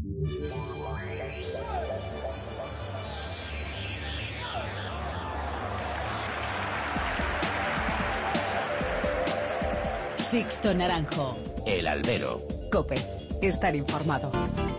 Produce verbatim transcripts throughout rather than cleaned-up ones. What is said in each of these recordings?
Sixto Naranjo. El Albero. COPE. Estar informado.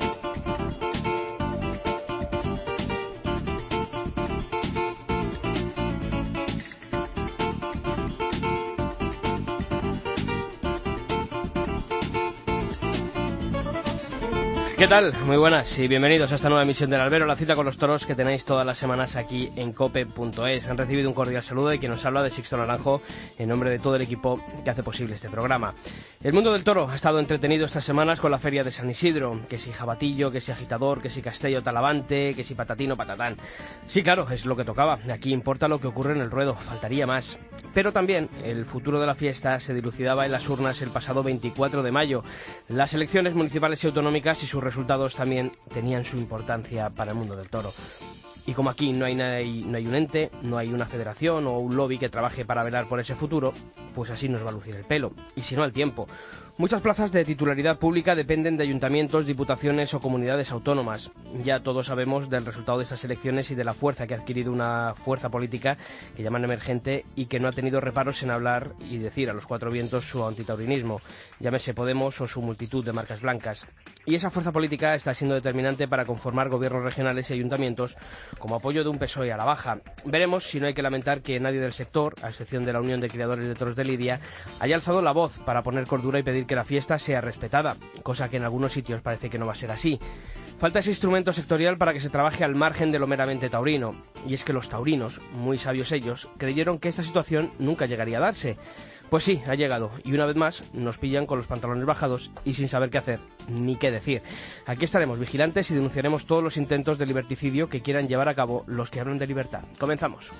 ¿Qué tal? Muy buenas y bienvenidos a esta nueva emisión del Albero, la cita con los toros que tenéis todas las semanas aquí en cope punto es. Han recibido un cordial saludo de quien nos habla, de Sixto Naranjo, en nombre de todo el equipo que hace posible este programa. El mundo del toro ha estado entretenido estas semanas con la feria de San Isidro, que si jabatillo, que si agitador, que si castello talavante, que si patatino patatán. Sí, claro, es lo que tocaba. Aquí importa lo que ocurre en el ruedo, faltaría más. Pero también el futuro de la fiesta se dilucidaba en las urnas el pasado veinticuatro de mayo. Las elecciones municipales y autonómicas y sus resultados también tenían su importancia para el mundo del toro. Y como aquí no hay, nadie, no hay un ente, no hay una federación o un lobby que trabaje para velar por ese futuro, pues así nos va a lucir el pelo, y si no al tiempo. Muchas plazas de titularidad pública dependen de ayuntamientos, diputaciones o comunidades autónomas. Ya todos sabemos del resultado de estas elecciones y de la fuerza que ha adquirido una fuerza política que llaman emergente y que no ha tenido reparos en hablar y decir a los cuatro vientos su antitaurinismo, llámese Podemos o su multitud de marcas blancas. Y esa fuerza política está siendo determinante para conformar gobiernos regionales y ayuntamientos como apoyo de un P S O E a la baja. Veremos si no hay que lamentar que nadie del sector, a excepción de la Unión de Criadores de Toros de Lidia, haya alzado la voz para poner cordura y pedir que la fiesta sea respetada, cosa que en algunos sitios parece que no va a ser así. Falta ese instrumento sectorial para que se trabaje al margen de lo meramente taurino, y es que los taurinos, muy sabios ellos, creyeron que esta situación nunca llegaría a darse. Pues sí, ha llegado, y una vez más nos pillan con los pantalones bajados y sin saber qué hacer, ni qué decir. Aquí estaremos vigilantes y denunciaremos todos los intentos de liberticidio que quieran llevar a cabo los que hablan de libertad. Comenzamos.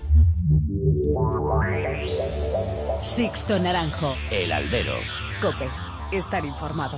Sixto Naranjo. El Albero. COPE. Estar informado.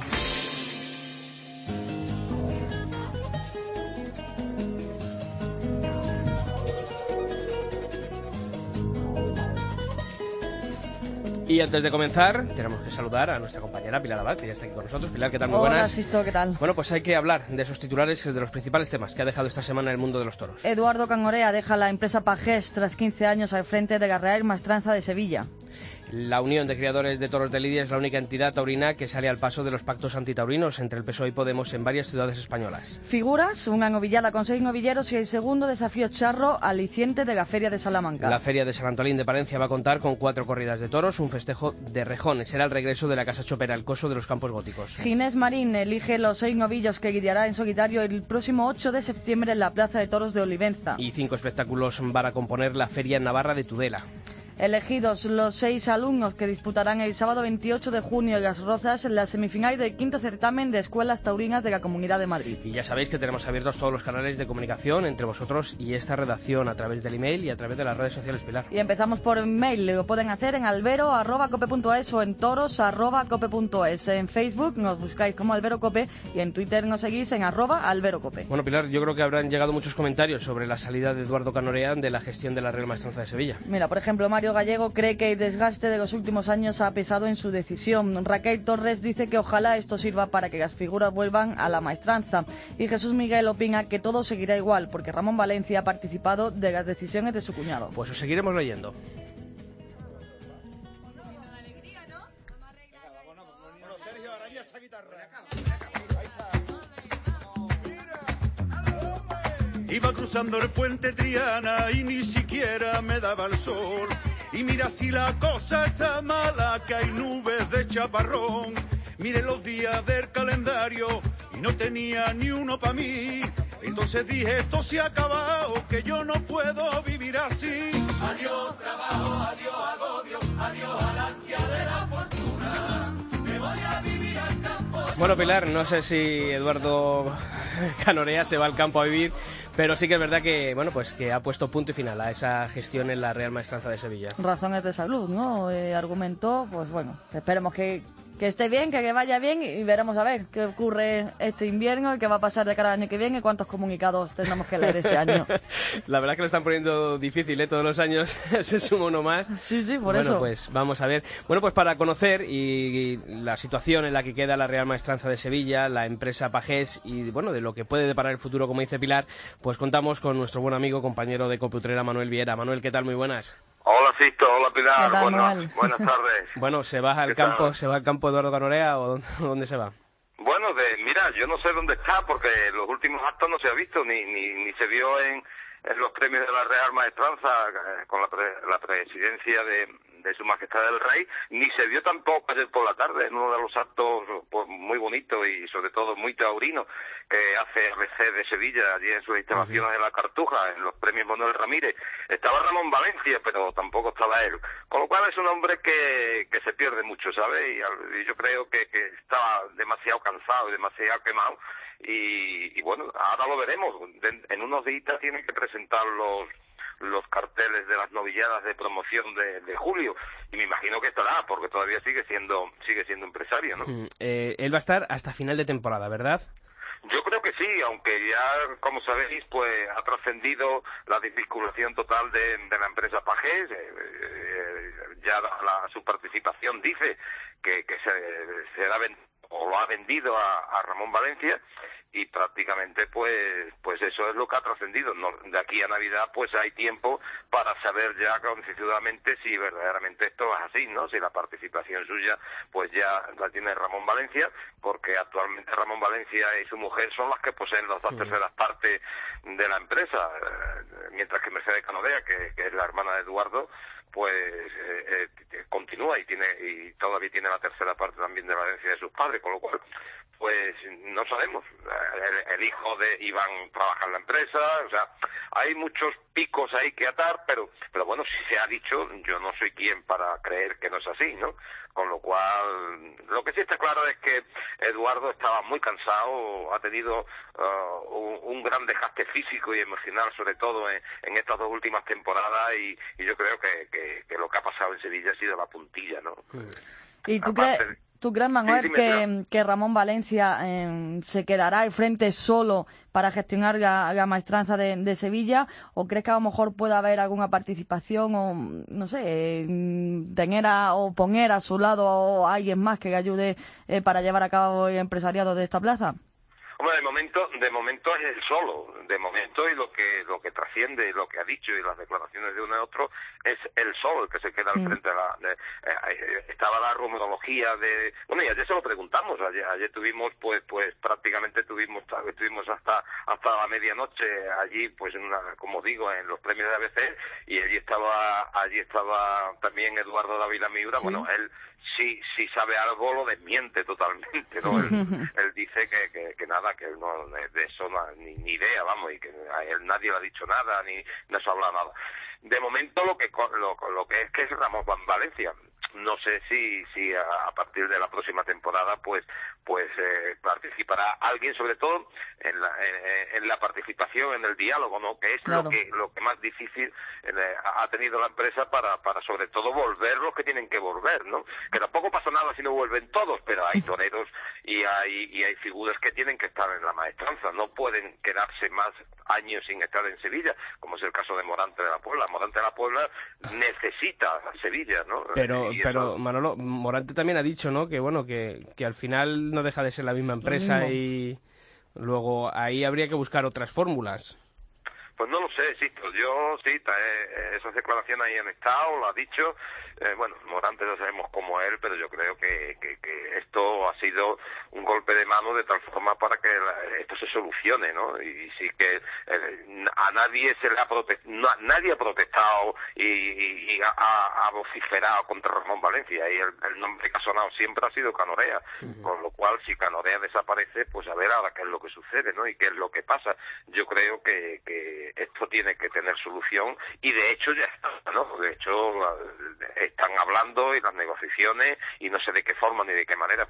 Y antes de comenzar, tenemos que saludar a nuestra compañera Pilar Abad, que ya está aquí con nosotros. Pilar, ¿qué tal? Muy buenas. Hola, Sisto, ¿qué tal? Bueno, pues hay que hablar de esos titulares, de los principales temas que ha dejado esta semana el mundo de los toros. Eduardo Cangorea deja la empresa Pagés tras quince años al frente de Garreal Maestranza de Sevilla. La Unión de Criadores de Toros de Lidia es la única entidad taurina que sale al paso de los pactos antitaurinos entre el P S O E y Podemos en varias ciudades españolas. Figuras, una novillada con seis novilleros y el segundo desafío charro aliciente de la Feria de Salamanca. La Feria de San Antolín de Palencia va a contar con cuatro corridas de toros, un festejo de rejones. Será el regreso de la Casa Chopera, el coso de los Campos Góticos. Ginés Marín elige los seis novillos que guiará en solitario el próximo ocho de septiembre en la Plaza de Toros de Olivenza. Y cinco espectáculos van a componer la Feria Navarra de Tudela. Elegidos los seis alumnos que disputarán el sábado veintiocho de junio en Las Rozas en la semifinal del quinto certamen de escuelas taurinas de la Comunidad de Madrid. Y ya sabéis que tenemos abiertos todos los canales de comunicación entre vosotros y esta redacción a través del email y a través de las redes sociales, Pilar. Y empezamos por mail, lo pueden hacer en albero arroba cope punto es o en toros arroba cope punto es. En Facebook nos buscáis como Albero Cope y en Twitter nos seguís en arroba Albero Cope. Bueno, Pilar, yo creo que habrán llegado muchos comentarios sobre la salida de Eduardo Cangorea de la gestión de la Real Maestranza de Sevilla. Mira, por ejemplo, Mario Gallego cree que el desgaste de los últimos años ha pesado en su decisión. Raquel Torres dice que ojalá esto sirva para que las figuras vuelvan a la maestranza. Y Jesús Miguel opina que todo seguirá igual, porque Ramón Valencia ha participado de las decisiones de su cuñado. Pues os seguiremos leyendo. Iba cruzando el puente Triana y ni siquiera me daba el sol. Y mira si la cosa está mala, que hay nubes de chaparrón. Miré los días del calendario y no tenía ni uno para mí. Entonces dije, esto se ha acabado, que yo no puedo vivir así. Adiós trabajo, adiós agobio, adiós al ansia de la fortuna. Me voy a vivir al campo. Bueno, Pilar, no sé si Eduardo Cangorea se va al campo a vivir, pero sí que es verdad que, bueno, pues que ha puesto punto y final a esa gestión en la Real Maestranza de Sevilla. Razones de salud, ¿no? Eh, argumentó, pues bueno, esperemos que que esté bien, que, que vaya bien y veremos a ver qué ocurre este invierno y qué va a pasar de cara al año que viene y cuántos comunicados tendremos que leer este año. La verdad es que lo están poniendo difícil, ¿eh? Todos los años se suma uno más. Sí, sí, por bueno, eso. Bueno, pues vamos a ver. Bueno, pues para conocer y, y la situación en la que queda la Real Maestranza de Sevilla, la empresa Pagés y, bueno, de lo que puede deparar el futuro, como dice Pilar, pues contamos con nuestro buen amigo, compañero de Cope Utrera, Manuel Viera. Manuel, ¿qué tal? Muy buenas. Hola, Sisto. Hola, Pilar. Tal, Buenas, buenas tardes. Bueno, ¿se va al campo, tal? ¿Se va al campo Eduardo Canorea o dónde, dónde se va? Bueno, de, mira, yo no sé dónde está porque los últimos actos no se ha visto ni ni, ni se vio en, en los premios de la Real Maestranza eh, con la, pre, la presidencia de, de Su Majestad el Rey, ni se vio tampoco ayer por la tarde en uno de los actos pues, muy bonitos y sobre todo muy taurinos que hace R C de Sevilla, allí en sus instalaciones de la Cartuja, en los premios Manuel Ramírez. Estaba Ramón Valencia, pero tampoco estaba él. Con lo cual es un hombre que, que se pierde mucho, ¿sabes? Y, y yo creo que, que estaba demasiado cansado y demasiado quemado. Y, y bueno, ahora lo veremos. En unos días tienen que presentar los los carteles de las novilladas de promoción de, de julio y me imagino que estará porque todavía sigue siendo sigue siendo empresario, ¿no? Mm, eh, él va a estar hasta final de temporada, ¿verdad? Yo creo que sí, aunque ya, como sabéis, pues ha trascendido la desvinculación total de, de la empresa Pagés. Eh, eh, ya la, la, su participación dice que, que se, se da o lo ha vendido a, a Ramón Valencia y prácticamente pues pues eso es lo que ha trascendido. No, de aquí a Navidad pues hay tiempo para saber ya concienzudamente si verdaderamente esto es así, ¿no? Si la participación suya pues ya la tiene Ramón Valencia, porque actualmente Ramón Valencia y su mujer son las que poseen las dos terceras partes de la empresa, eh, mientras que Mercedes Canorea, que, que es la hermana de Eduardo, pues eh, eh, continúa y tiene y todavía tiene la tercera parte también de la herencia de sus padres, con lo cual pues no sabemos. El, el hijo de Iván trabaja en la empresa, o sea, hay muchos picos ahí que atar, pero pero bueno, si se ha dicho, yo no soy quien para creer que no es así, ¿no? Con lo cual, lo que sí está claro es que Eduardo estaba muy cansado, ha tenido uh, un, un gran desgaste físico y emocional, sobre todo en, en estas dos últimas temporadas, y, y yo creo que, que, que lo que ha pasado en Sevilla ha sido la puntilla, ¿no? ¿Y tú crees, tú crees, Manuel, sí, que, que Ramón Valencia eh, se quedará al frente solo para gestionar la, la maestranza de, de Sevilla, o crees que a lo mejor puede haber alguna participación o, no sé, eh, tener a, o poner a su lado a alguien más que le ayude eh, para llevar a cabo el empresariado de esta plaza? Hombre, de momento, de momento es el solo, de momento, y lo que lo que trasciende y lo que ha dicho y las declaraciones de uno y otro es el solo el que se queda al frente de la... De, eh, estaba la rumorología de... Bueno, y ayer se lo preguntamos, ayer, ayer tuvimos, pues pues prácticamente tuvimos estuvimos hasta hasta la medianoche allí, pues en una, como digo, en los premios de A B C, y allí estaba allí estaba también Eduardo Dávila Miura. ¿Sí? Bueno, él si si sabe algo lo desmiente totalmente, ¿no? él, él dice que, que, que nada, que él no, de eso no, ni, ni idea, vamos, y que a él nadie le ha dicho nada, ni no se ha hablado nada. De momento lo que lo, lo que es que es Ramón Valencia. No sé si si a, a partir de la próxima temporada pues pues eh, participará alguien, sobre todo en la en, en la participación, en el diálogo, ¿no? Que es claro. lo que lo que más difícil eh, ha tenido la empresa para para sobre todo volver los que tienen que volver, ¿no? Que tampoco pasa nada si no vuelven todos, pero hay toreros y hay y hay figuras que tienen que estar en la maestranza, no pueden quedarse más años sin estar en Sevilla, como es el caso de Morante de la Puebla. Morante de la Puebla necesita Sevilla, ¿no? Pero y pero eso... Manolo, Morante también ha dicho, ¿no? Que bueno, que, que al final no deja de ser la misma empresa no. Y luego ahí habría que buscar otras fórmulas. Pues no lo sé, Sisto. Yo sí, eh, esas declaraciones ahí han estado, lo ha dicho. Eh, bueno, Morante ya sabemos cómo es él, pero yo creo que, que, que esto ha sido un golpe de mano de tal forma para que la, esto se solucione, ¿no? Y sí que eh, a nadie se le ha protestado, no, nadie ha protestado y, y, y ha, ha vociferado contra Ramón Valencia, y el, el nombre que ha sonado siempre ha sido Canorea, uh-huh. Con lo cual si Canorea desaparece, pues a ver ahora qué es lo que sucede, ¿no? Y qué es lo que pasa. Yo creo que, que esto tiene que tener solución, y de hecho ya está, ¿no? De hecho están hablando y las negociaciones, y no sé de qué forma ni de qué manera, porque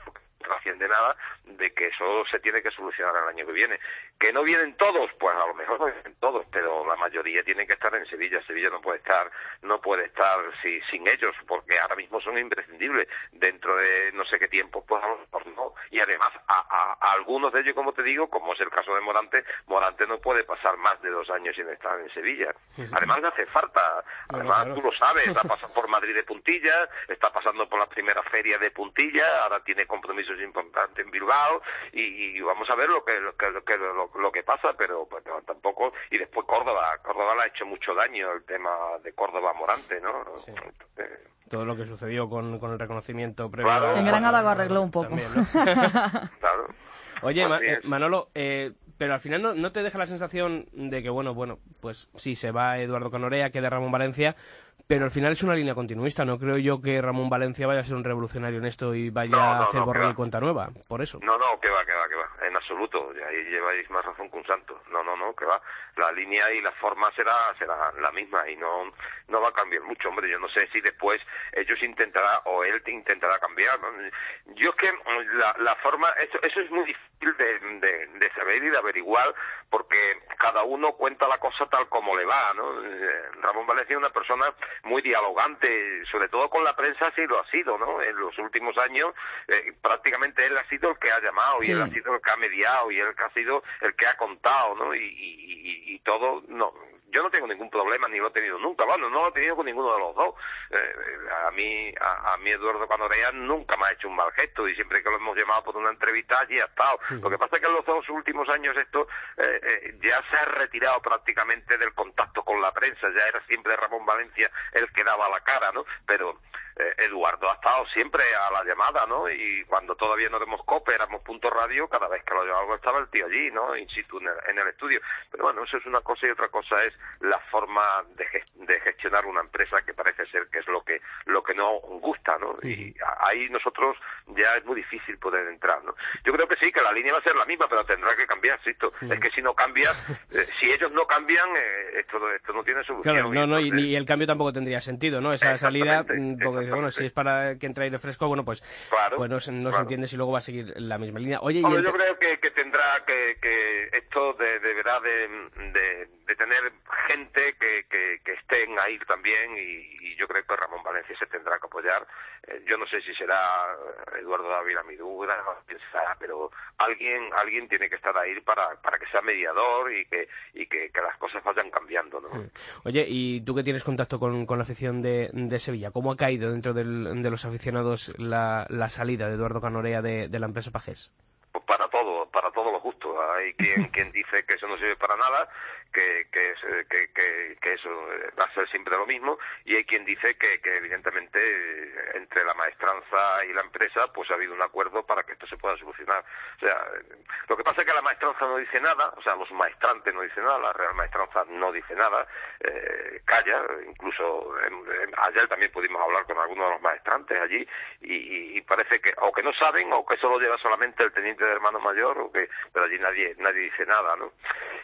trasciende nada de que eso se tiene que solucionar el año que viene. ¿Que no vienen todos? Pues a lo mejor no vienen todos, pero la mayoría tienen que estar en Sevilla. Sevilla no puede estar no puede estar si, sin ellos, porque ahora mismo son imprescindibles. Dentro de no sé qué tiempo, pues a lo mejor no. Y además, a, a, a algunos de ellos, como te digo, como es el caso de Morante, Morante no puede pasar más de dos años sin estar en Sevilla. Además, le hace falta. Además, tú lo sabes, está pasando por Madrid de puntillas, está pasando por la primera feria de puntillas, ahora tiene compromisos importantes en Bilbao, y, y vamos a ver lo que lo que, lo que, lo, lo que pasa, pero, pero tampoco. Y después Córdoba, Córdoba le ha hecho mucho daño el tema de Córdoba-Morante, ¿no? Sí. Entonces, todo lo que sucedió con, con el reconocimiento previo. Claro. a- En Granada lo arregló un poco. También, ¿no? claro. Oye, Así Ma- eh, es. Manolo, eh, pero al final no, no te deja la sensación de que, bueno, bueno, pues sí, se va Eduardo Canorea, queda Ramón Valencia, pero al final es una línea continuista. No creo yo que Ramón Valencia vaya a ser un revolucionario en esto y vaya No, no, a hacer no, borrón que va. y cuenta nueva, por eso. No, no, que va, que va, que va, en absoluto, y ahí lleváis más razón que un santo. No, no, no, que va, la línea y la forma será será la misma y no no va a cambiar mucho, hombre. Yo no sé si después ellos intentará o él te intentará cambiar, ¿no? Yo es que la, la forma, eso, eso es muy difícil de, de, de saber y de averiguar, porque cada uno cuenta la cosa tal como le va, ¿no? Ramón Valencia es una persona muy dialogante, sobre todo con la prensa sí lo ha sido, ¿no? En los últimos años eh, prácticamente él ha sido el que ha llamado y Sí. él ha sido el que ha mediado y él que ha sido el que ha contado, ¿no? Y, y, y, y todo, no, yo no tengo ningún problema ni lo he tenido nunca, bueno, no lo he tenido con ninguno de los dos. Eh, a mí, a, a mí Eduardo Canorea nunca me ha hecho un mal gesto y siempre que lo hemos llamado por una entrevista allí ha estado. Sí. Lo que pasa es que en los dos últimos años esto eh, eh, ya se ha retirado prácticamente del contacto con la prensa, ya era siempre Ramón Valencia el que daba la cara, ¿no? Pero eh, Eduardo ha estado siempre a la llamada, ¿no? Y cuando todavía no éramos COPE, éramos Punto Radio, cada vez que lo llamábamos estaba el tío allí, ¿no? In situ en el, en el estudio. Pero bueno, eso es una cosa y otra cosa es la forma de, gest de gestionar una empresa, que parece ser que es lo que lo que no gusta, ¿no? Y ahí nosotros ya es muy difícil poder entrar, ¿no? Yo creo que sí, que la línea va a ser la misma, pero tendrá que cambiar, ¿cierto? Es que si no cambia, eh, si ellos no cambian, eh, esto, esto no tiene solución. Claro, no, no, y, entonces- y el cambio tampoco tendría sentido, ¿no? Esa salida, Exactamente, mm, porque bueno, si es para que entre aire fresco, bueno, pues, Claro, pues no, se, no se claro. entiende si luego va a seguir la misma línea. Oye, y Hombre, el yo te- creo que, que tendrá que, que esto de, deberá de, de, de tener gente que, que, que estén ahí también y, y yo creo que Ramón Valencia se tendrá que apoyar. Eh, yo no sé si será Eduardo Dávila Midura, quién será, pero alguien alguien tiene que estar ahí para, para que sea mediador y que y que, que las cosas vayan cambiando, ¿no? Oye, y tú que tienes contacto con, con la afición de, de Sevilla, ¿cómo ha caído dentro del, de los aficionados la, la salida de Eduardo Canorea de, de la empresa Pajés? Pues para todo, para todo lo justo. Hay quien quien dice que eso no sirve para nada, que que, es, eh, que, que, que eso va a ser siempre lo mismo, y hay quien dice que, que evidentemente eh, entre la maestranza y la empresa pues ha habido un acuerdo para que esto se pueda solucionar. O sea, eh, lo que pasa es que la maestranza no dice nada, o sea, los maestrantes no dicen nada, la Real Maestranza no dice nada, eh, calla, incluso en, en, ayer también pudimos hablar con algunos de los maestrantes allí y, y, y parece que o que no saben o que eso lo lleva solamente el teniente de hermano mayor, o que pero allí nadie nadie dice nada, ¿no?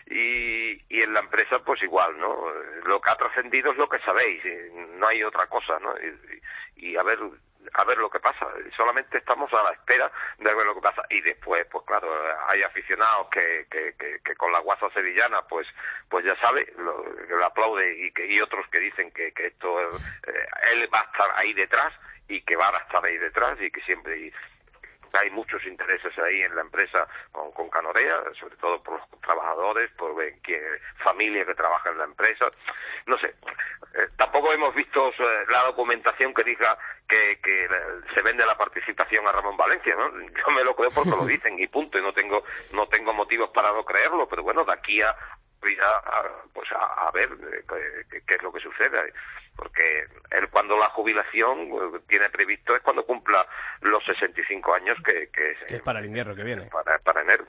Y, y en la empresa pues igual, ¿no? Lo que ha trascendido es lo que sabéis, no hay otra cosa, ¿no? Y, y, y a ver a ver lo que pasa, solamente estamos a la espera de ver lo que pasa y después pues claro, hay aficionados que, que, que, que con la guasa sevillana pues pues ya sabe, lo, lo aplaude y, que, y otros que dicen que, que esto eh, él va a estar ahí detrás y que va a estar ahí detrás y que siempre y, hay muchos intereses ahí en la empresa con, con Canorea, sobre todo por los trabajadores, por eh, que, familia que trabaja en la empresa. No sé, eh, tampoco hemos visto eh, la documentación que diga que, que se vende la participación a Ramón Valencia, ¿no? Yo me lo creo porque lo dicen y punto, y no tengo no tengo motivos para no creerlo, pero bueno, de aquí a a, pues a, a ver eh, qué, qué es lo que sucede, porque él cuando la jubilación eh, tiene previsto es cuando cumpla los sesenta y cinco años que, que, Que es para el invierno que viene. para, para enero.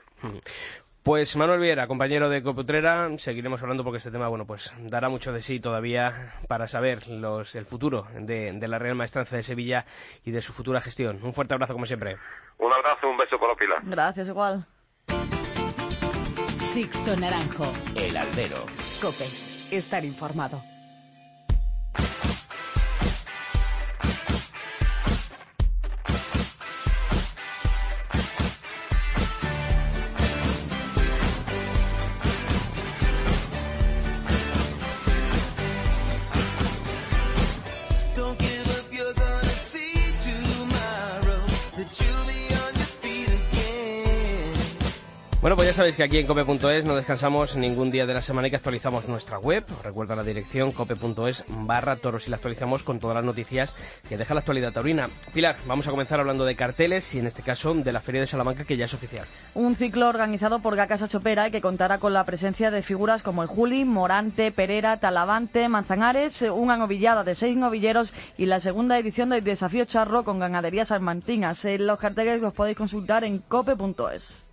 Pues Manuel Viera, compañero de Coputrera, seguiremos hablando porque este tema, bueno, pues dará mucho de sí todavía para saber los, el futuro de, de la Real Maestranza de Sevilla y de su futura gestión. Un fuerte abrazo como siempre. Un abrazo, un beso para Pilar. Gracias, igual. Sixto Naranjo. El Albero. COPE. Estar informado. Bueno, pues ya sabéis que aquí en cope punto es no descansamos ningún día de la semana y que actualizamos nuestra web. Os recuerdo la dirección cope punto es barra toros y la actualizamos con todas las noticias que deja la actualidad taurina. Pilar, vamos a comenzar hablando de carteles y en este caso de la Feria de Salamanca, que ya es oficial. Un ciclo organizado por Gacasa Chopera y que contará con la presencia de figuras como el Juli, Morante, Perera, Talavante, Manzanares, una novillada de seis novilleros y la segunda edición del Desafío Charro con ganaderías salmantinas. En los carteles los podéis consultar en cope punto es.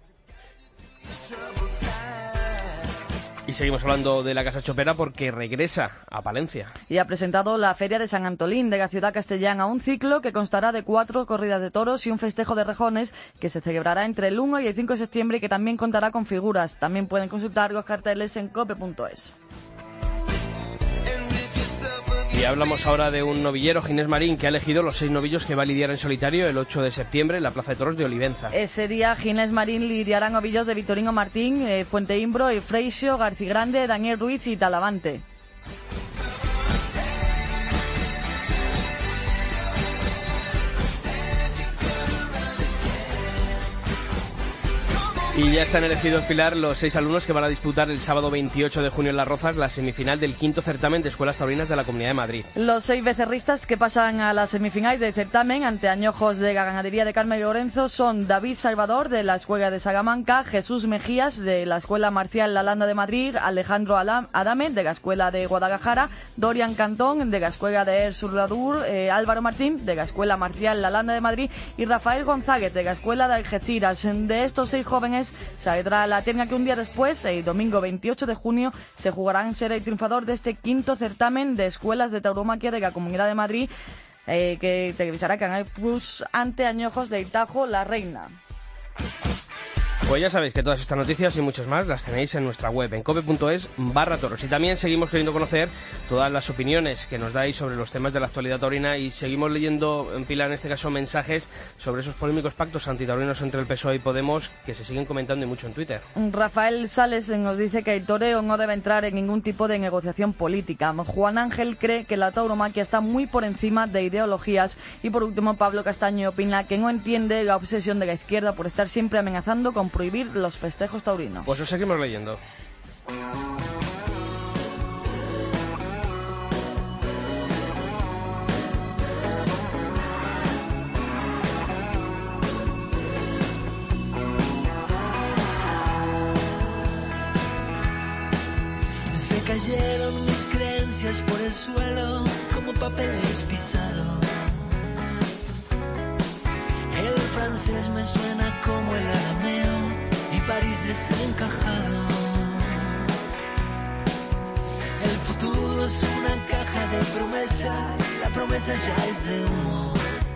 Y seguimos hablando de la Casa Chopera porque regresa a Palencia. Y ha presentado la Feria de San Antolín de la ciudad castellana, un ciclo que constará de cuatro corridas de toros y un festejo de rejones que se celebrará entre el uno y el cinco de septiembre y que también contará con figuras. También pueden consultar los carteles en cope punto es. Y hablamos ahora de un novillero, Ginés Marín, que ha elegido los seis novillos que va a lidiar en solitario el ocho de septiembre en la Plaza de Toros de Olivenza. Ese día Ginés Marín lidiará novillos de Victorino Martín, eh, Fuente Imbro, y Freixo, Garcigrande, Daniel Ruiz y Talavante. Y ya están elegidos, Pilar, los seis alumnos que van a disputar el sábado veintiocho de junio en Las Rozas la semifinal del quinto certamen de escuelas taurinas de la Comunidad de Madrid. Los seis becerristas que pasan a la semifinal del certamen ante añojos de la ganadería de Carmen Lorenzo son David Salvador de la Escuela de Salamanca, Jesús Mejías de la Escuela Marcial La Landa de Madrid, Alejandro Adame de la Escuela de Guadalajara, Dorian Cantón de la Escuela de Erzurum, eh, Álvaro Martín de la Escuela Marcial La Landa de Madrid y Rafael González de la Escuela de Algeciras. De estos seis jóvenes saldrá la terna que un día después, el domingo veintiocho de junio, se jugarán ser el triunfador de este quinto certamen de escuelas de tauromaquia de la Comunidad de Madrid, eh, que televisará Canal Plus ante añojos del Tajo La Reina. Pues ya sabéis que todas estas noticias y muchas más las tenéis en nuestra web, en cope punto es barra toros. Y también seguimos queriendo conocer todas las opiniones que nos dais sobre los temas de la actualidad taurina y seguimos leyendo, en Pilar, en este caso, mensajes sobre esos polémicos pactos antitaurinos entre el P S O E y Podemos que se siguen comentando y mucho en Twitter. Rafael Sales nos dice que el toreo no debe entrar en ningún tipo de negociación política. Juan Ángel cree que la tauromaquia está muy por encima de ideologías. Y por último, Pablo Castaño opina que no entiende la obsesión de la izquierda por estar siempre amenazando con prohibir los festejos taurinos. Pues os seguimos leyendo. Se cayeron mis creencias por el suelo como papeles pisados. El francés me suena como el arameo y París desencajado. El futuro es una caja de promesa, la promesa ya es de humo.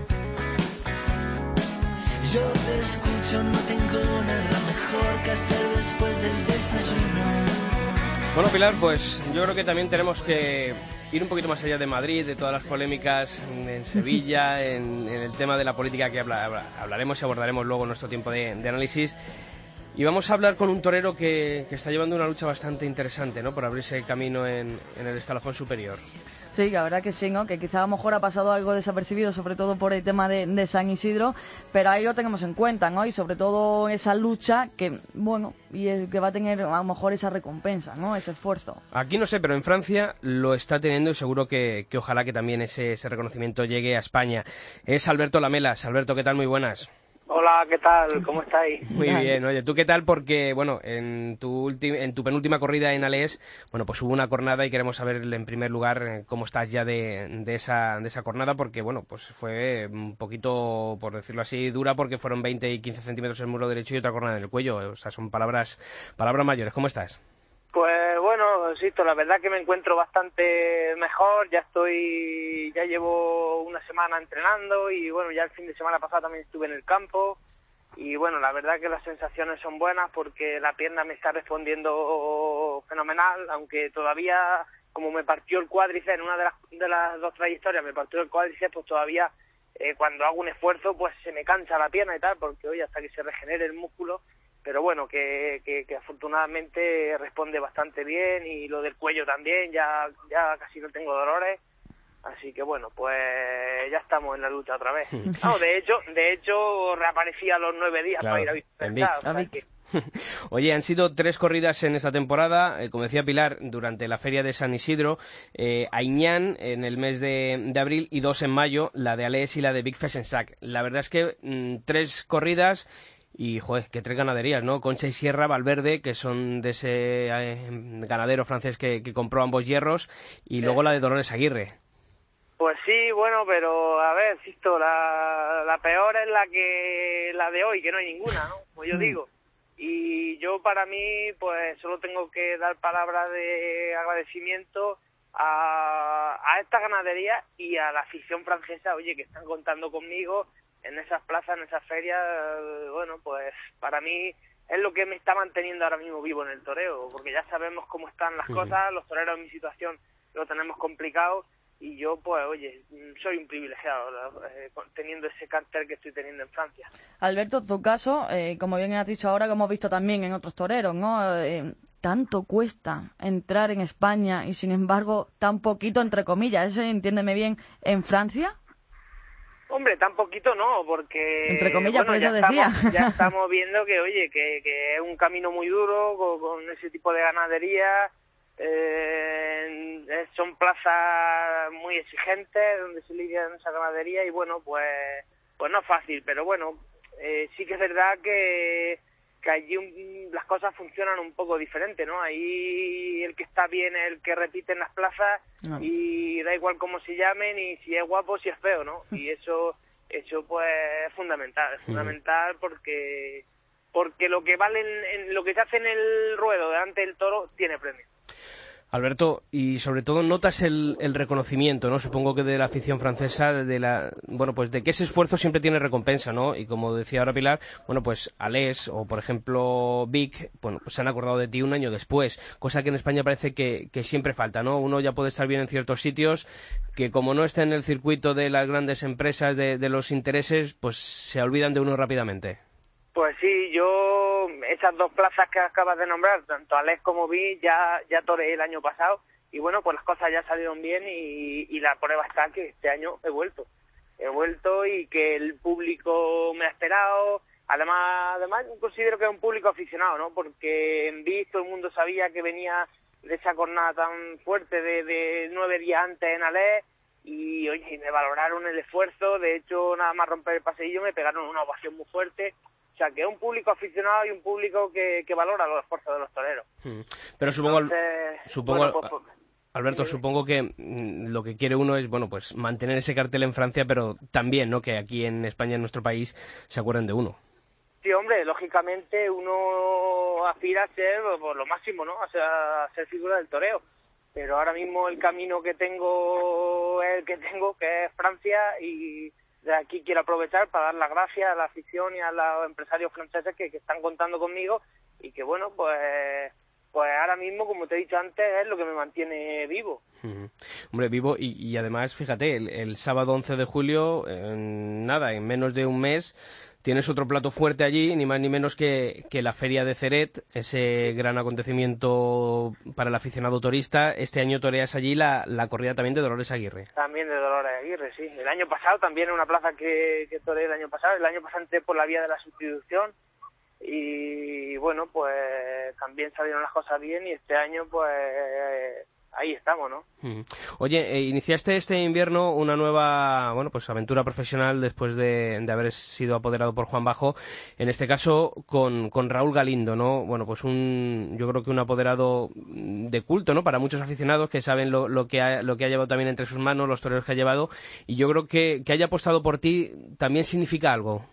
Yo te escucho, no tengo nada mejor que hacer después del desayuno. Bueno, Pilar, pues yo creo que también tenemos que ir un poquito más allá de Madrid, de todas las polémicas en Sevilla, en, en el tema de la política que habla, habla, hablaremos y abordaremos luego en nuestro tiempo de, de análisis. Y vamos a hablar con un torero que, que está llevando una lucha bastante interesante, ¿no?, por abrirse camino en, en el escalafón superior. Sí, la verdad que sí, ¿no? Que quizá a lo mejor ha pasado algo desapercibido, sobre todo por el tema de, de San Isidro, pero ahí lo tenemos en cuenta, ¿no? Y sobre todo esa lucha que, bueno, y el que va a tener a lo mejor esa recompensa, ¿no? Ese esfuerzo. Aquí no sé, pero en Francia lo está teniendo y seguro que, que ojalá que también ese, ese reconocimiento llegue a España. Es Alberto Lamelas. Alberto, ¿qué tal? Muy buenas. Hola, ¿qué tal? ¿Cómo estáis? Muy bien. Oye, ¿tú qué tal? Porque, bueno, en tu ulti- en tu penúltima corrida en Alés, bueno, pues hubo una cornada y queremos saber en primer lugar cómo estás ya de, de esa de esa cornada, porque, bueno, pues fue un poquito, por decirlo así, dura, porque fueron veinte y quince centímetros en el muslo derecho y otra cornada en el cuello. O sea, son palabras palabras mayores. ¿Cómo estás? Pues bueno, Sisto, la verdad que me encuentro bastante mejor, ya estoy, ya llevo una semana entrenando y bueno, ya el fin de semana pasado también estuve en el campo y bueno, la verdad que las sensaciones son buenas porque la pierna me está respondiendo fenomenal, aunque todavía, como me partió el cuádriceps en una de las, de las dos trayectorias, me partió el cuádriceps, pues todavía eh, cuando hago un esfuerzo pues se me cansa la pierna y tal, porque oye, hasta que se regenere el músculo. Pero bueno, que, que, que afortunadamente responde bastante bien y lo del cuello también, ya ya casi no tengo dolores Así que bueno, pues ya estamos en la lucha otra vez. No, de hecho, de hecho reaparecí a los nueve días claro, para ir a visitar. Oye, han sido tres corridas en esta temporada, eh, como decía Pilar, durante la feria de San Isidro, eh, Añán en el mes de, de abril y dos en mayo, la de Alés y la de Big Fesensac. La verdad es que mmm, tres corridas y, joder, que tres ganaderías, ¿no? Concha y Sierra, Valverde, que son de ese eh, ganadero francés que, que compró ambos hierros, y sí. Luego la de Dolores Aguirre. Pues sí, bueno, pero a ver, Sisto, la, la peor es la que la de hoy, que no hay ninguna, ¿no? Como yo digo. Y yo para mí, pues solo tengo que dar palabras de agradecimiento a, a esta ganadería y a la afición francesa, oye, que están contando conmigo en esas plazas, en esas ferias. Bueno, pues para mí es lo que me está manteniendo ahora mismo vivo en el toreo, porque ya sabemos cómo están las uh-huh. cosas, los toreros en mi situación lo tenemos complicado. Y yo, pues, oye, soy un privilegiado eh, teniendo ese cárter que estoy teniendo en Francia. Alberto, tu caso, eh, como bien has dicho ahora, como hemos visto también en otros toreros, ¿no? Eh, tanto cuesta entrar en España y, sin embargo, tan poquito, entre comillas, ¿eso, entiéndeme bien, en Francia? Hombre, tan poquito no, porque... Entre comillas, bueno, por eso ya decía. Estamos, ya estamos viendo que, oye, que, que es un camino muy duro con, con ese tipo de ganadería. Eh, son plazas muy exigentes donde se lidia en esa ganadería y bueno, pues pues no es fácil, pero bueno, eh, sí que es verdad que, que allí un, las cosas funcionan un poco diferente, ¿no? Ahí el que está bien es el que repite en las plazas no. y da igual cómo se llamen y si es guapo, si es feo, ¿no? Y eso, eso pues es fundamental, es fundamental porque porque lo que vale en, en lo que se hace en el ruedo delante del toro tiene premio. Alberto, y sobre todo notas el, el reconocimiento, ¿no? Supongo que de la afición francesa, de la, bueno, pues de que ese esfuerzo siempre tiene recompensa, ¿no? Y como decía ahora Pilar, bueno, pues Alés o por ejemplo Vic, bueno, pues se han acordado de ti un año después, cosa que en España parece que, que siempre falta, ¿no? Uno ya puede estar bien en ciertos sitios, que como no está en el circuito de las grandes empresas, de, de los intereses, pues se olvidan de uno rápidamente. Pues sí, yo esas dos plazas que acabas de nombrar, tanto Alés como Vi, ya ya toreé el año pasado y bueno, pues las cosas ya salieron bien y, y la prueba está que este año he vuelto. He vuelto y que el público me ha esperado. Además, además considero que es un público aficionado, ¿no? Porque en Vi todo el mundo sabía que venía de esa jornada tan fuerte de, de nueve días antes en Alés y oye, me valoraron el esfuerzo. De hecho, nada más romper el paseillo me pegaron una ovación muy fuerte. O sea, que es un público aficionado y un público que, que valora los esfuerzos de los toreros. Pero supongo, Entonces, supongo bueno, pues, pues, Alberto, sí. Supongo que mm, lo que quiere uno es, bueno, pues mantener ese cartel en Francia, pero también, ¿no?, que aquí en España, en nuestro país, se acuerden de uno. Sí, hombre, lógicamente uno aspira a ser pues, lo máximo, ¿no? O sea, a ser figura del toreo. Pero ahora mismo el camino que tengo es el que tengo, que es Francia, y de aquí quiero aprovechar para dar las gracias a la afición y a los empresarios franceses que, que están contando conmigo y que, bueno, pues pues ahora mismo, como te he dicho antes, es lo que me mantiene vivo. Uh-huh. Hombre, vivo y, y además, fíjate, el, el sábado once de julio, en nada, en menos de un mes, tienes otro plato fuerte allí, ni más ni menos que, que la Feria de Ceret, ese gran acontecimiento para el aficionado torista. Este año toreas allí la, la corrida también de Dolores Aguirre. También de Dolores Aguirre, sí. El año pasado también en una plaza que, que toreé el año pasado. El año pasado entré por la vía de la sustitución y bueno, pues también salieron las cosas bien y este año pues ahí estamos, ¿no? Oye, eh, iniciaste este invierno una nueva, bueno, pues aventura profesional después de, de haber sido apoderado por Juan Bajo, en este caso con, con Raúl Galindo, ¿no? Bueno, pues un, yo creo que un apoderado de culto, ¿no?, para muchos aficionados que saben lo, lo que ha, lo que ha llevado también entre sus manos, los toreros que ha llevado, y yo creo que, que haya apostado por ti también significa algo.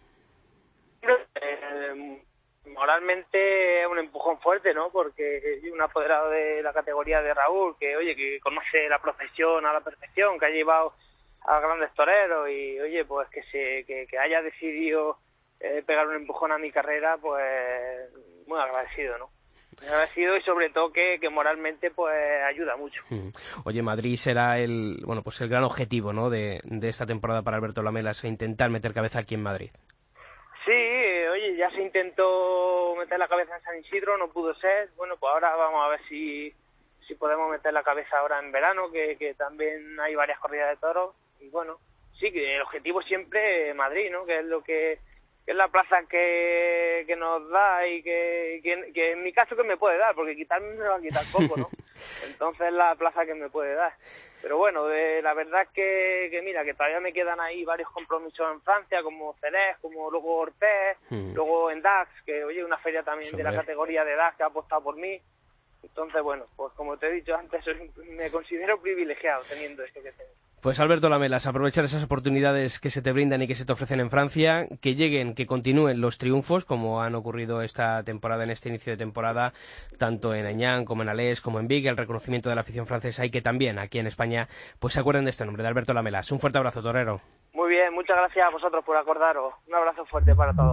Moralmente es un empujón fuerte, ¿no? Porque un apoderado de la categoría de Raúl, que oye, que conoce la profesión a la perfección, que ha llevado a grandes toreros y oye, pues que se que, que haya decidido eh, pegar un empujón a mi carrera, pues muy agradecido, ¿no? Muy agradecido y sobre todo que, que moralmente pues ayuda mucho. Oye, Madrid será el, bueno, pues el gran objetivo, ¿no?, de, de esta temporada para Alberto Lamelas, intentar meter cabeza aquí en Madrid. Sí, oye, ya se intentó meter la cabeza en San Isidro, no pudo ser. Bueno, pues ahora vamos a ver si si podemos meter la cabeza ahora en verano, que, que también hay varias corridas de toros. Y bueno, sí, que el objetivo siempre es Madrid, ¿no? Que es lo que, que es la plaza que, que nos da y que, que, que en mi caso que me puede dar, porque quitarme me va a quitar poco, ¿no? Entonces es la plaza que me puede dar. Pero bueno, de, la verdad es que, que mira, que todavía me quedan ahí varios compromisos en Francia, como Jerez, como luego Orpez, mm. luego en Dax, que oye, una feria también Sobre. de la categoría de Dax que ha apostado por mí. Entonces, bueno, pues como te he dicho antes, soy, me considero privilegiado teniendo esto que tengo. Pues Alberto Lamelas, aprovechar esas oportunidades que se te brindan y que se te ofrecen en Francia, que lleguen, que continúen los triunfos, como han ocurrido esta temporada, en este inicio de temporada, tanto en Añán como en Alès, como en Vic, el reconocimiento de la afición francesa y que también aquí en España pues se acuerden de este nombre, de Alberto Lamelas. Un fuerte abrazo, torero. Muy bien, muchas gracias a vosotros por acordaros. Un abrazo fuerte para todos.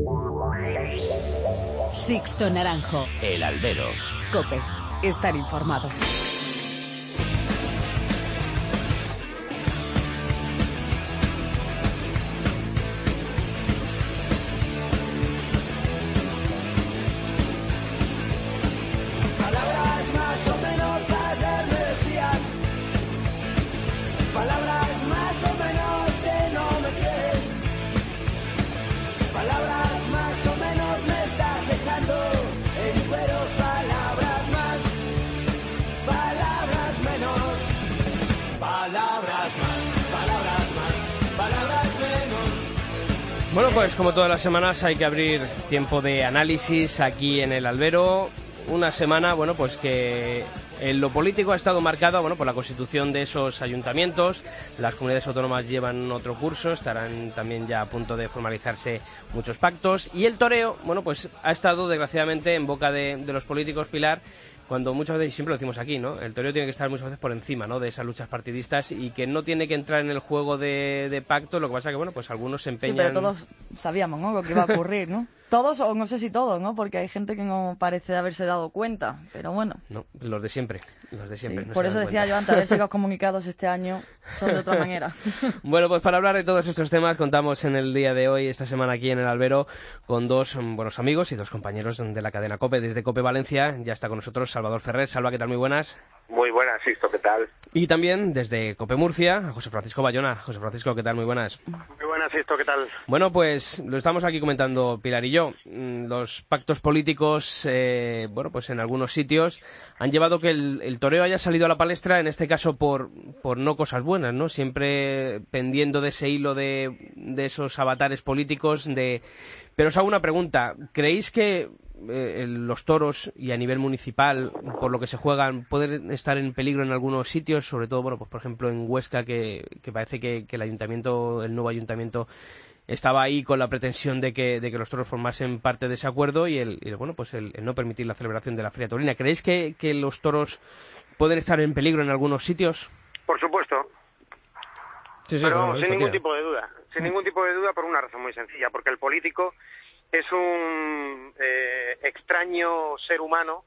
Sixto Naranjo. El Albero. COPE. Estar informado. Bueno, pues como todas las semanas hay que abrir tiempo de análisis aquí en el Albero. Una semana, bueno, pues que en lo político ha estado marcada, bueno, por la constitución de esos ayuntamientos. Las comunidades autónomas llevan otro curso, estarán también ya a punto de formalizarse muchos pactos. Y el toreo, bueno, pues ha estado desgraciadamente en boca de, de los políticos, Pilar, cuando muchas veces, y siempre lo decimos aquí, ¿no? El toreo tiene que estar muchas veces por encima, ¿no?, de esas luchas partidistas y que no tiene que entrar en el juego de, de pacto. Lo que pasa que, bueno, pues algunos se empeñan... Sí, pero todos sabíamos, ¿no?, lo que iba a ocurrir, ¿no? Todos, o no sé si todos, ¿no? Porque hay gente que no parece haberse dado cuenta, pero bueno. No, los de siempre, los de siempre. Sí, no por eso decía cuenta. yo antes, a ver si los comunicados este año son de otra manera. Bueno, pues para hablar de todos estos temas contamos en el día de hoy, esta semana aquí en el Albero, con dos buenos amigos y dos compañeros de la cadena COPE. Desde COPE Valencia ya está con nosotros Salvador Ferrer. Salva, ¿qué tal? Muy buenas. Muy buenas, Sisto, ¿qué tal? Y también desde COPE Murcia, José Francisco Bayona. José Francisco, ¿qué tal? Muy buenas. Muy buenas, Sisto, ¿qué tal? Bueno, pues lo estamos aquí comentando Pilar y yo. Los pactos políticos, eh, bueno, pues en algunos sitios han llevado que el, el toreo haya salido a la palestra, en este caso por, por no cosas buenas, ¿no? Siempre pendiendo de ese hilo de, de esos avatares políticos. de Pero os hago una pregunta. ¿Creéis que eh, los toros y a nivel municipal, por lo que se juegan, pueden estar en peligro en algunos sitios? Sobre todo, bueno, pues por ejemplo en Huesca, que, que parece que, que el ayuntamiento, el nuevo ayuntamiento, estaba ahí con la pretensión de que, de que los toros formasen parte de ese acuerdo y el, y, bueno, pues el, el no permitir la celebración de la Feria Taurina. ¿Creéis que, que los toros pueden estar en peligro en algunos sitios? Por supuesto. Sí, sí, pero bueno, sin dijo, ningún tía. tipo de duda. Sin ningún tipo de duda por una razón muy sencilla. Porque el político es un eh, extraño ser humano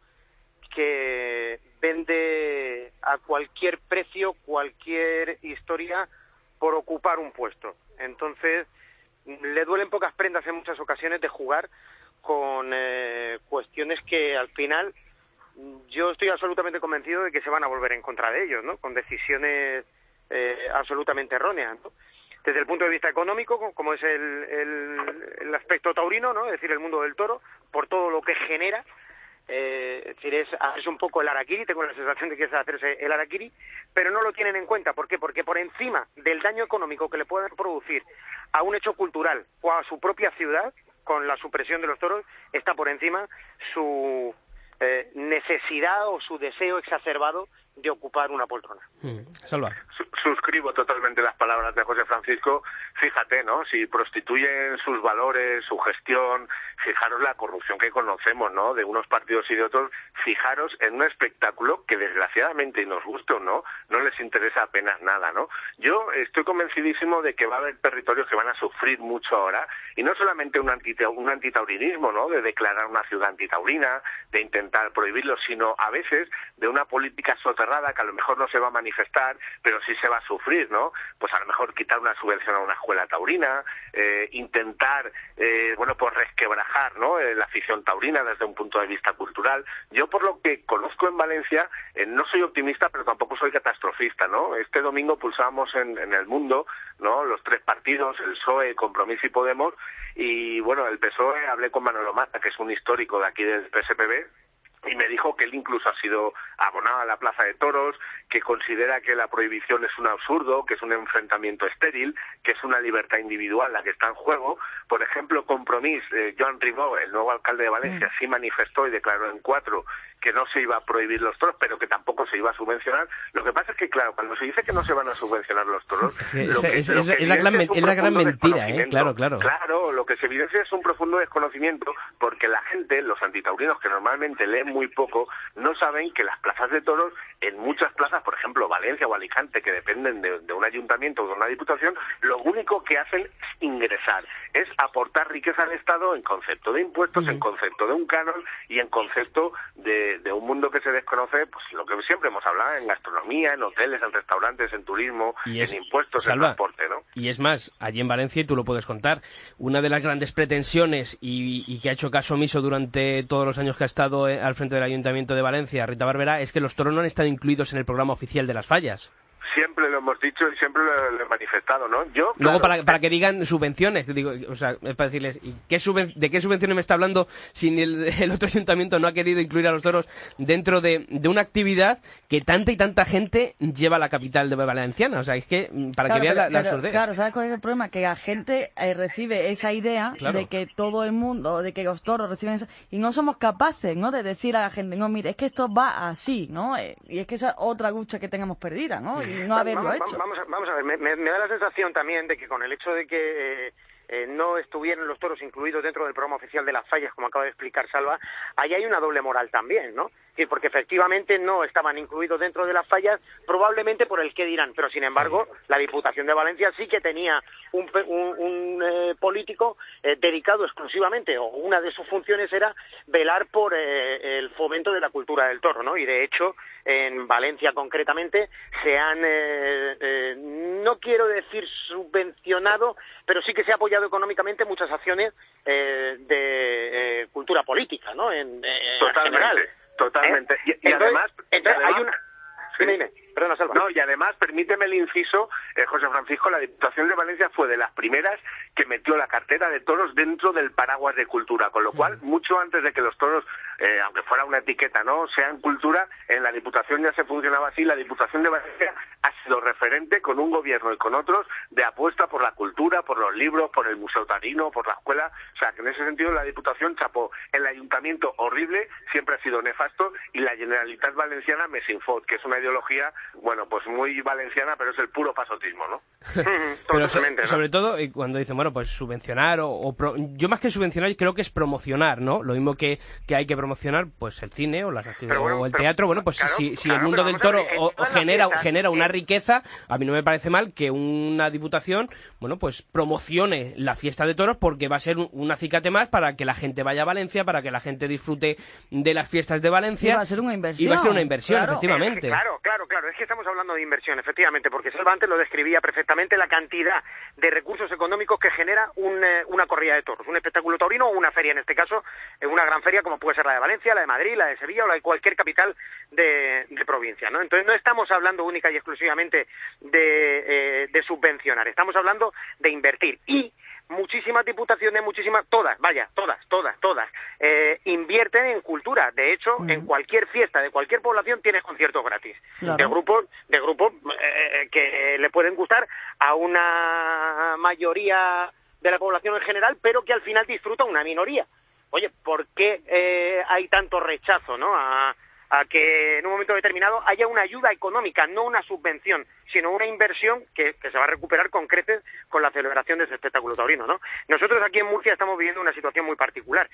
que vende a cualquier precio, cualquier historia por ocupar un puesto. Entonces, le duelen pocas prendas en muchas ocasiones de jugar con eh, cuestiones que al final yo estoy absolutamente convencido de que se van a volver en contra de ellos, ¿no? Con decisiones eh, absolutamente erróneas, ¿no? Desde el punto de vista económico, como es el, el, el aspecto taurino, ¿no? Es decir, el mundo del toro, por todo lo que genera, eh, es decir, es hacerse un poco el harakiri, tengo la sensación de que es hacerse el harakiri, pero no lo tienen en cuenta. ¿Por qué? Porque por encima del daño económico que le pueden producir a un hecho cultural o a su propia ciudad, con la supresión de los toros, está por encima su eh, necesidad o su deseo exacerbado de ocupar una poltrona. Mm. Salva. Suscribo totalmente las palabras de José Francisco. Fíjate, ¿no? Si prostituyen sus valores, su gestión, fijaros la corrupción que conocemos, ¿no? De unos partidos y de otros, fijaros en un espectáculo que desgraciadamente, y nos guste o no, no les interesa apenas nada, ¿no? Yo estoy convencidísimo de que va a haber territorios que van a sufrir mucho ahora, y no solamente un, antita un antitaurinismo, ¿no? De declarar una ciudad antitaurina, de intentar prohibirlo, sino a veces de una política soterrada que a lo mejor no se va a manifestar, pero sí se va va a sufrir, ¿no? Pues a lo mejor quitar una subvención a una escuela taurina, eh, intentar, eh, bueno, pues resquebrajar, ¿no?, eh, la afición taurina desde un punto de vista cultural. Yo, por lo que conozco en Valencia, eh, no soy optimista, pero tampoco soy catastrofista, ¿no? Este domingo pulsábamos en, en El Mundo, ¿no?, los tres partidos, el P S O E, Compromís y Podemos, y bueno, el P S O E, hablé con Manolo Mata, que es un histórico de aquí del P S P B, y me dijo que él incluso ha sido abonado a la Plaza de Toros, que considera que la prohibición es un absurdo, que es un enfrentamiento estéril, que es una libertad individual la que está en juego. Por ejemplo, Compromís, eh, Joan Ribó, el nuevo alcalde de Valencia, sí manifestó y declaró en cuatro que no se iba a prohibir los toros, pero que tampoco se iba a subvencionar. Lo que pasa es que, claro, cuando se dice que no se van a subvencionar los toros... Sí, es, es, es, es la gran, es la gran mentira, ¿eh? Claro, claro. Claro, lo que se evidencia es un profundo desconocimiento, porque la gente, los antitaurinos, que normalmente leen muy poco, no saben que las plazas de toros, en muchas plazas, por ejemplo, Valencia o Alicante, que dependen de, de un ayuntamiento o de una diputación, lo único que hacen es ingresar, es aportar riqueza al Estado en concepto de impuestos, uh-huh. en concepto de un canon y en concepto de, de un mundo que se desconoce, pues lo que siempre hemos hablado, en gastronomía, en hoteles, en restaurantes, en turismo, es, en impuestos, Salva, en transporte, ¿no? Y es más, allí en Valencia, y tú lo puedes contar, una de las grandes pretensiones y, y que ha hecho caso omiso durante todos los años que ha estado eh, al frente del Ayuntamiento de Valencia, Rita Barberá, es que los toros no han estado incluidos en el programa oficial de las fallas. Siempre lo hemos dicho y siempre lo, lo he manifestado, ¿no? Yo, Luego, claro, para, para que digan subvenciones, digo, o sea, es para decirles, ¿y qué subven ¿de qué subvenciones me está hablando si el, el otro ayuntamiento no ha querido incluir a los toros dentro de, de una actividad que tanta y tanta gente lleva a la capital de Valenciana? O sea, es que, para claro, que vean pero, la, la pero, sordera. Claro, ¿sabes cuál es el problema? Que la gente eh, recibe esa idea claro. de que todo el mundo, de que los toros reciben eso, y no somos capaces, ¿no?, de decir a la gente, no, mire, es que esto va así, ¿no? Eh, y es que esa es otra lucha que tengamos perdida, ¿no? Y no haberlo vamos, hecho. Vamos a, vamos a ver, me, me, me da la sensación también de que con el hecho de que eh, eh, no estuvieran los toros incluidos dentro del programa oficial de las fallas, como acaba de explicar Salva, ahí hay una doble moral también, ¿no? Sí, porque efectivamente no estaban incluidos dentro de las fallas, probablemente por el qué dirán, pero sin embargo sí. la Diputación de Valencia sí que tenía un, un, un eh, político eh, dedicado exclusivamente, o una de sus funciones era velar por eh, el fomento de la cultura del toro, ¿no? Y de hecho, en Valencia concretamente, se han, eh, eh, no quiero decir subvencionado, pero sí que se ha apoyado económicamente muchas acciones eh, de eh, cultura política, ¿no? En, eh, Totalmente. en general. Totalmente. ¿Eh? Y, y entonces, además, entonces y además, hay una... Sí. Dime, dime. Perdona, Salva. No, y además, permíteme el inciso, eh, José Francisco, la Diputación de Valencia fue de las primeras que metió la cartera de toros dentro del paraguas de cultura, con lo cual, mucho antes de que los toros, eh, aunque fuera una etiqueta, no sean cultura, en la Diputación ya se funcionaba así. La Diputación de Valencia ha sido referente con un gobierno y con otros de apuesta por la cultura, por los libros, por el Museo Taurino, por la escuela. O sea, que en ese sentido la Diputación chapó. El Ayuntamiento, horrible, siempre ha sido nefasto, y la Generalitat Valenciana me sinfot, que es una ideología, bueno, pues muy valenciana, pero es el puro pasotismo, ¿no? Pero so, ¿no? Sobre todo cuando dicen, bueno, pues subvencionar o, o pro... yo más que subvencionar creo que es promocionar, ¿no? Lo mismo que, que hay que promocionar, pues el cine o las actividades bueno, o el pero, teatro, bueno, pues claro, si, si claro, el mundo del toro ver, o, o genera fiestas, genera una eh. riqueza, a mí no me parece mal que una diputación, bueno, pues promocione la fiesta de toros, porque va a ser un, un acicate más para que la gente vaya a Valencia, para que la gente disfrute de las fiestas de Valencia. Y va a ser una inversión. Y va a ser una inversión, claro. efectivamente. Es que, claro, claro, claro, es que estamos hablando de inversión, efectivamente, porque Salva antes lo describía perfectamente, la cantidad de recursos económicos que genera un, eh, una corrida de toros, un espectáculo taurino o una feria, en este caso, eh, una gran feria como puede ser la de Valencia, la de Madrid, la de Sevilla o la de cualquier capital de, de provincia, ¿no? Entonces no estamos hablando única y exclusivamente de, eh, de subvencionar, estamos hablando de invertir. Y muchísimas diputaciones, muchísimas, todas, vaya, todas, todas, todas, eh, invierten en cultura. De hecho, uh-huh. en cualquier fiesta de cualquier población tienes conciertos gratis. Claro. De grupos, de grupos eh, que le pueden gustar a una mayoría de la población en general, pero que al final disfruta una minoría. Oye, ¿por qué eh, hay tanto rechazo, no? A, a que en un momento determinado haya una ayuda económica, no una subvención, sino una inversión que, que se va a recuperar con creces con la celebración de ese espectáculo taurino, ¿no? Nosotros aquí en Murcia estamos viviendo una situación muy particular.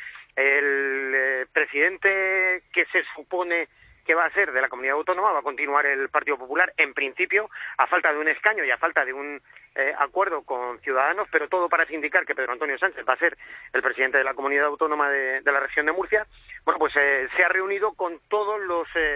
El eh, presidente que se supone que va a ser de la comunidad autónoma va a continuar el Partido Popular, en principio, a falta de un escaño y a falta de un eh, acuerdo con Ciudadanos, pero todo parece indicar que Pedro Antonio Sánchez va a ser el presidente de la comunidad autónoma de, de la región de Murcia. Bueno, pues eh, se ha reunido con todos los eh,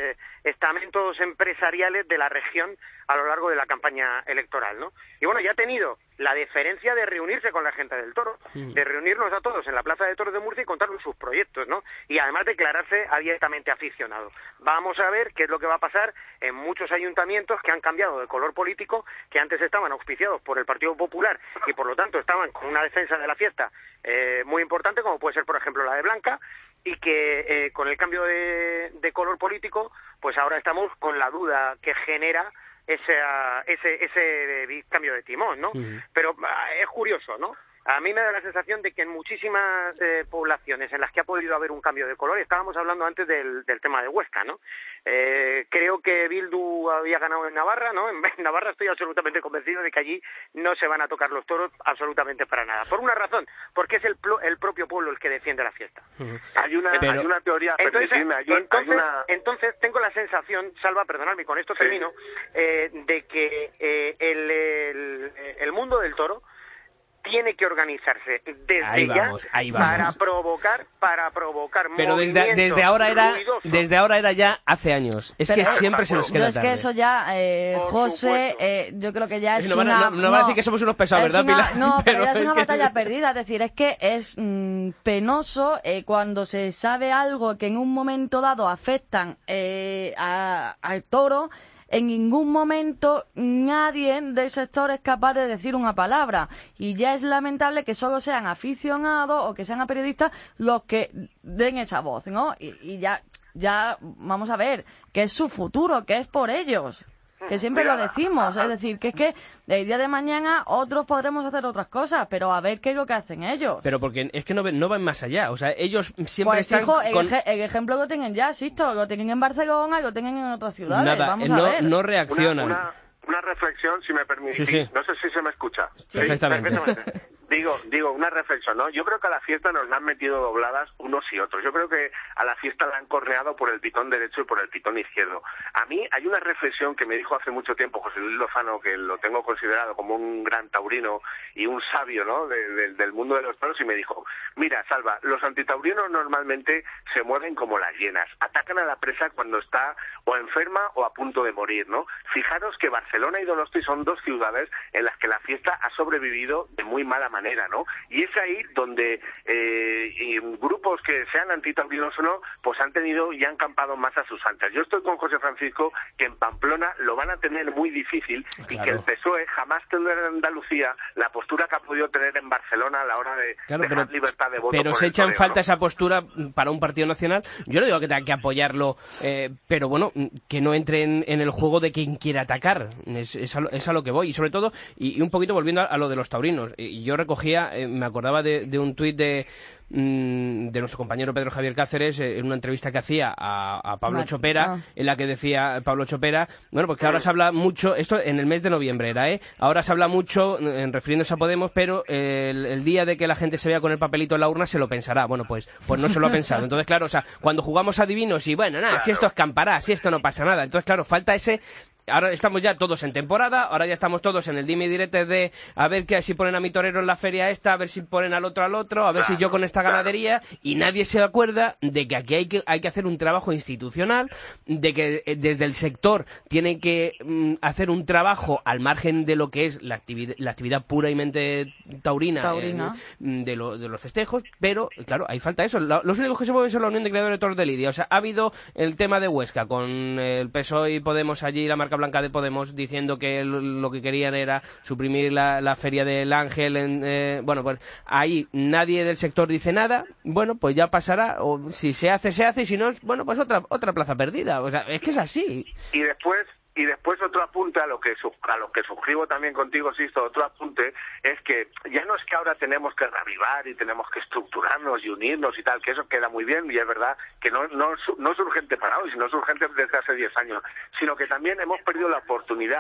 estamentos empresariales de la región a lo largo de la campaña electoral, ¿no? Y bueno, ya ha tenido la deferencia de reunirse con la gente del Toro, mm. de reunirnos a todos en la Plaza de Toros de Murcia y contarnos sus proyectos, ¿no? Y además declararse abiertamente aficionado. Vamos a ver qué es lo que va a pasar en muchos ayuntamientos que han cambiado de color político, que antes estaban auspiciados por el Partido Popular y por lo tanto estaban con una defensa de la fiesta eh, muy importante, como puede ser por ejemplo la de Blanca, y que eh, con el cambio de, de color político, pues ahora estamos con la duda que genera ese, ese, ese cambio de timón, ¿no? Uh-huh. Pero es curioso, ¿no? A mí me da la sensación de que en muchísimas eh, poblaciones en las que ha podido haber un cambio de color, estábamos hablando antes del, del tema de Huesca, ¿no? Eh, creo que Bildu había ganado en Navarra, ¿no? En Navarra estoy absolutamente convencido de que allí no se van a tocar los toros absolutamente para nada. Por una razón, porque es el, el propio pueblo el que defiende la fiesta. Uh-huh. Hay una Pero... hay una teoría... Entonces, hay un, entonces, hay una... entonces tengo la sensación, Salva, perdonadme, con esto sí. termino, eh, de que eh, el, el, el mundo del toro tiene que organizarse desde ahí vamos, ya ahí vamos. para provocar para provocar pero desde, desde ahora era ruidosos. desde ahora era ya hace años es pero que siempre se nos queda yo tarde. Es que eso ya eh, José eh, yo creo que ya es, es no, una no, no, no va a decir que somos unos pesados, ¿verdad, una, Pilar? No, pero, pero ya es una que... batalla perdida, es decir, es que es mmm, penoso eh, cuando se sabe algo que en un momento dado afectan eh, a, al toro. En ningún momento nadie del sector es capaz de decir una palabra. Y ya es lamentable que solo sean aficionados o que sean periodistas los que den esa voz, ¿no? Y, y ya, ya, vamos a ver, que es su futuro, que es por ellos. Que siempre lo decimos, es decir, que es que el día de mañana otros podremos hacer otras cosas, pero a ver qué es lo que hacen ellos. Pero porque es que no, no van más allá, o sea, ellos siempre pues, están hijo, con... el, el ejemplo lo tienen ya, Sisto, lo tienen en Barcelona y lo tienen en otras ciudades, Nada, vamos no, a ver. no reaccionan. Una, una, una reflexión, si me permitís, sí, sí. no sé si se me escucha. Sí, perfectamente. perfectamente. Digo, digo, una reflexión, ¿no? Yo creo que a la fiesta nos la han metido dobladas unos y otros. Yo creo que a la fiesta la han corneado por el pitón derecho y por el pitón izquierdo. A mí hay una reflexión que me dijo hace mucho tiempo José Luis Lozano, que lo tengo considerado como un gran taurino y un sabio, ¿no?, de, de, del mundo de los toros, y me dijo, mira, Salva, los antitaurinos normalmente se mueven como las hienas, atacan a la presa cuando está o enferma o a punto de morir, ¿no? Fijaros que Barcelona y Donosti son dos ciudades en las que la fiesta ha sobrevivido de muy mala manera. ¿no? Y es ahí donde eh, y grupos que sean antitaurinos o no, pues han tenido y han campado más a sus anchas. Yo estoy con José Francisco que en Pamplona lo van a tener muy difícil, claro, y que el P S O E jamás tendrá en Andalucía la postura que ha podido tener en Barcelona a la hora de claro, dejar pero, libertad de voto. Pero se echan toreo, falta, ¿no?, esa postura para un partido nacional. Yo no digo que tenga que apoyarlo, eh, pero bueno, que no entre en, en el juego de quien quiera atacar. Es, es, a, lo, es a lo que voy. Y sobre todo, y, y un poquito volviendo a, a lo de los taurinos. Y yo recogía, eh, me acordaba de, de un tuit de, mm, de nuestro compañero Pedro Javier Cáceres, eh, en una entrevista que hacía a, a Pablo Mar Chopera, ah. en la que decía Pablo Chopera, bueno, porque ahora se habla mucho, esto en el mes de noviembre era, ¿eh? Ahora se habla mucho, en refiriéndose a Podemos, pero el, el día de que la gente se vea con el papelito en la urna se lo pensará. Bueno, pues, pues no se lo ha pensado. Entonces, claro, o sea, cuando jugamos a divinos y bueno, nada, claro, si esto escampará, si esto no pasa nada. Entonces, claro, falta ese... Ahora estamos ya todos en temporada, ahora ya estamos todos en el dime y direte de a ver que si ponen a mi torero en la feria esta, a ver si ponen al otro al otro, a ver claro, si yo con esta ganadería, claro, y nadie se acuerda de que aquí hay que, hay que hacer un trabajo institucional, de que desde el sector tienen que mm, hacer un trabajo al margen de lo que es la actividad, la actividad puramente taurina, taurina. Eh, de, lo, de los festejos, pero claro, ahí falta eso. Los únicos que se mueven son la Unión de Criadores de Toros de Lidia. O sea, ha habido el tema de Huesca con el P S O E y Podemos allí, la marca blanca de Podemos, diciendo que lo que querían era suprimir la, la feria del Ángel. En, eh, bueno, pues ahí nadie del sector dice nada. Bueno, pues ya pasará, o si se hace, se hace, y si no, bueno, pues otra otra plaza perdida. O sea, es que es así. Y después... Y después otro apunte a lo que a lo que suscribo también contigo, Sisto, otro apunte es que ya no es que ahora tenemos que reavivar y tenemos que estructurarnos y unirnos y tal, que eso queda muy bien y es verdad que no no, no es urgente para hoy, sino es urgente desde hace diez años, sino que también hemos perdido la oportunidad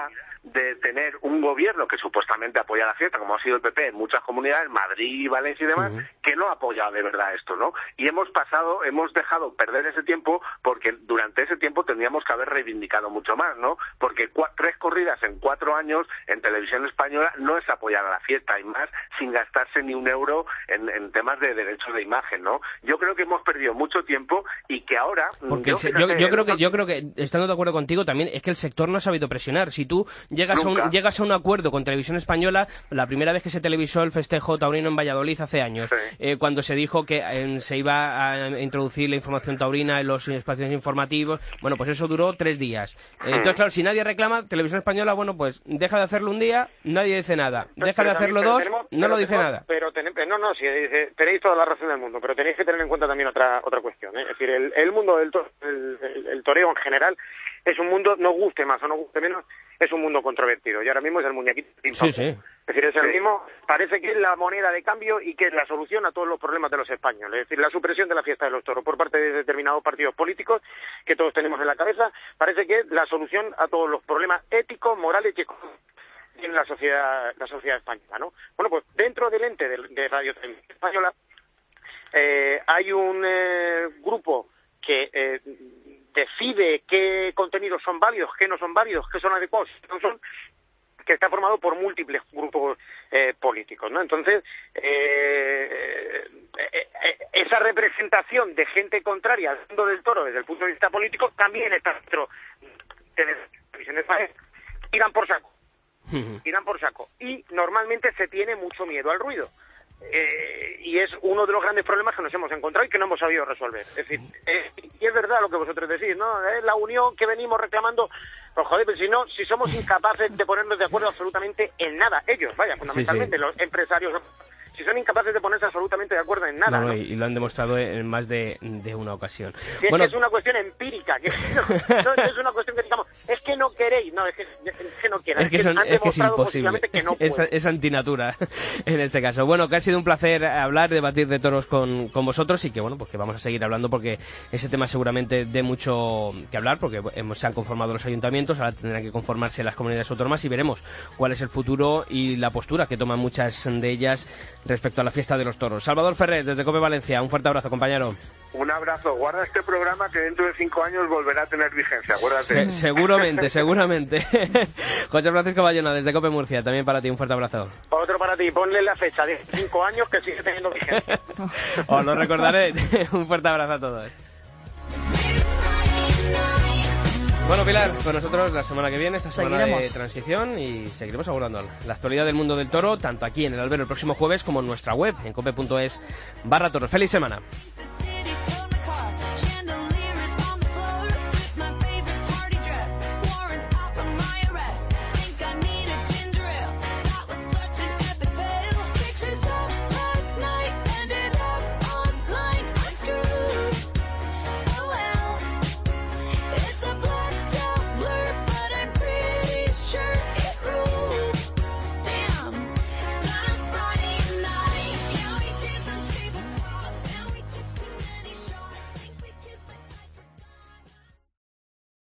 de tener un gobierno que supuestamente apoya la fiesta, como ha sido el P P en muchas comunidades, Madrid, Valencia y demás, uh-huh. que no apoya de verdad esto, ¿no? Y hemos pasado, hemos dejado perder ese tiempo porque durante ese tiempo tendríamos que haber reivindicado mucho más, ¿no? Porque cua- tres corridas en cuatro años en televisión española no es apoyar a la fiesta, y más sin gastarse ni un euro en, en temas de derechos de imagen, ¿no? Yo creo que hemos perdido mucho tiempo y que ahora... Porque yo, se, fíjate, yo, yo creo que yo creo que estando de acuerdo contigo también es que el sector no ha sabido presionar. Si tú llegas a un, llegas a un acuerdo con Televisión Española, la primera vez que se televisó el festejo taurino en Valladolid hace años, sí. eh, cuando se dijo que eh, se iba a introducir la información taurina en los espacios informativos, bueno, pues eso duró tres días. Eh, hmm. Entonces, claro, si nadie reclama, Televisión Española, bueno, pues deja de hacerlo un día, nadie dice nada. Deja pero de hacerlo también, dos, tenemos, no lo dice tenemos, nada. Pero ten, no, no, sí, tenéis toda la razón del mundo, pero tenéis que tener en cuenta también otra otra cuestión, ¿eh? Es decir, el, el mundo del to, el, el, el toreo en general es un mundo, no guste más o no guste menos, es un mundo controvertido, y ahora mismo es el muñequito. Sí, sí. Es decir, es el mismo, parece que es la moneda de cambio y que es la solución a todos los problemas de los españoles. Es decir, la supresión de la fiesta de los toros por parte de determinados partidos políticos que todos tenemos en la cabeza, parece que es la solución a todos los problemas éticos, morales y económicos en la sociedad, la sociedad española, ¿no? Bueno, pues dentro del ente de, de Radio Televisión Española eh, hay un eh, grupo que eh, decide qué contenidos son válidos, qué no son válidos, qué son adecuados, qué no son, que está formado por múltiples grupos eh, políticos, ¿no? Entonces, eh, eh, eh, esa representación de gente contraria al mundo del toro desde el punto de vista político también está dentro de las televisiones españolas. Tiran por saco, tiran por saco. Y normalmente se tiene mucho miedo al ruido. Eh, y es uno de los grandes problemas que nos hemos encontrado y que no hemos sabido resolver. Es decir, eh, y es verdad lo que vosotros decís, ¿no? Es la unión que venimos reclamando. Pues joder, pero si no, si somos incapaces de ponernos de acuerdo absolutamente en nada, ellos, vaya, fundamentalmente, sí, sí. Los empresarios, si son incapaces de ponerse absolutamente de acuerdo en nada. No, ¿no? Y, y lo han demostrado en más de, de una ocasión. Si bueno, es que es una cuestión empírica, que no, no es una cuestión que digamos, es que no queréis, no, es que, es que no quieren. Es que, son, han es, que es imposible, que no es, es antinatura en este caso. Bueno, que ha sido un placer hablar, debatir de toros con, con vosotros y que bueno, pues que vamos a seguir hablando porque ese tema seguramente dé mucho que hablar porque hemos, se han conformado los ayuntamientos, ahora tendrán que conformarse las comunidades autónomas y veremos cuál es el futuro y la postura que toman muchas de ellas respecto a la fiesta de los toros. Salvador Ferrer, desde COPE Valencia, un fuerte abrazo, compañero. Un abrazo. Guarda este programa que dentro de cinco años volverá a tener vigencia, acuérdate. Se, seguramente, seguramente. José Francisco Bayona, desde COPE Murcia, también para ti, un fuerte abrazo. Otro para ti, ponle la fecha de cinco años que sigue teniendo vigencia. Os lo recordaré. Un fuerte abrazo a todos. Bueno, Pilar, con nosotros la semana que viene, esta semana Seguiremos. de transición, y seguiremos abordando la actualidad del mundo del toro, tanto aquí en el albero el próximo jueves como en nuestra web, en cope punto es barra toros. ¡Feliz semana!